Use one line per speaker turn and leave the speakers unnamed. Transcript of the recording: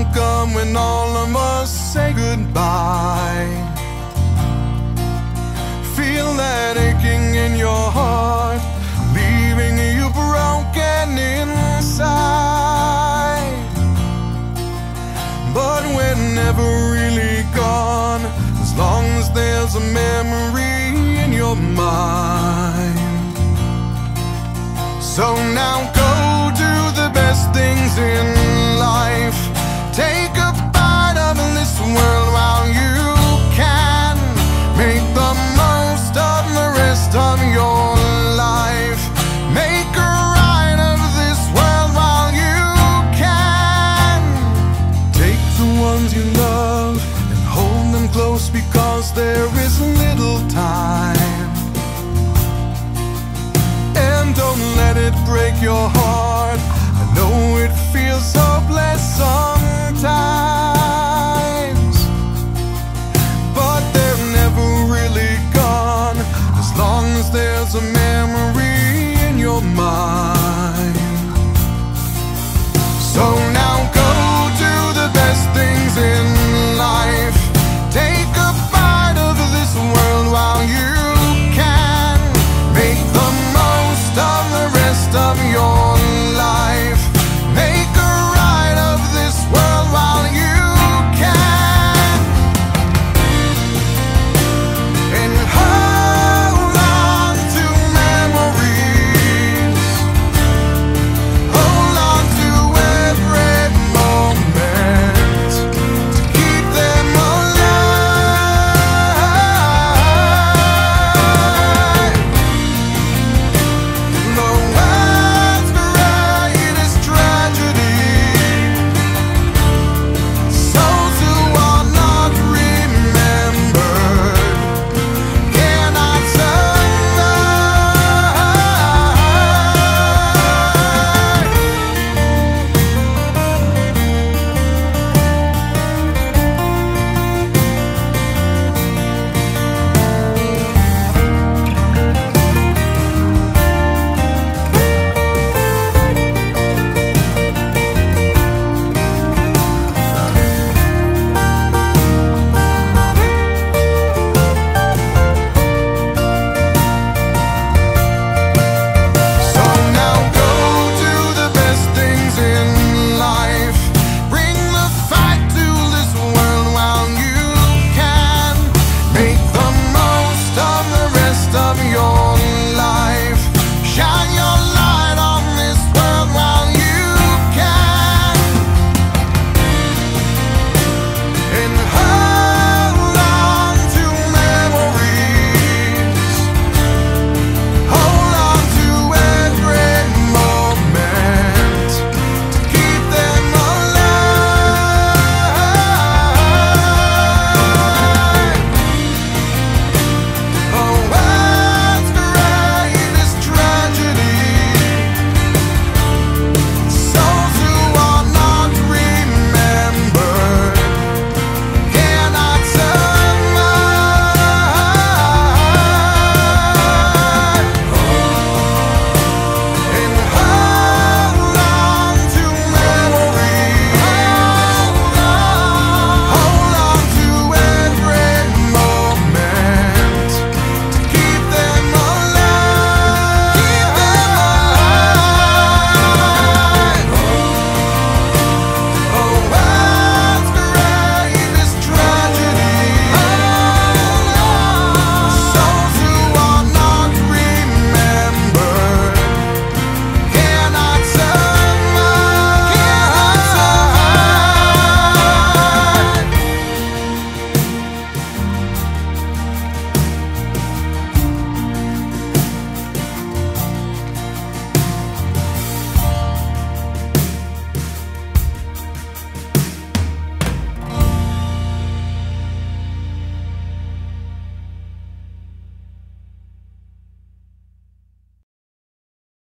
come when all of us say goodbye. Feel that aching in your heart, leaving you broken inside. But we're never really gone, as long as there's a memory in your mind. So now go do the best things in life. Take a bite of this world while you can. Make the most of the rest of your life. Make a ride of this world while you can. Take the ones you love and hold them close, because there is little time. And don't let it break your heart. I know it feels hopeless.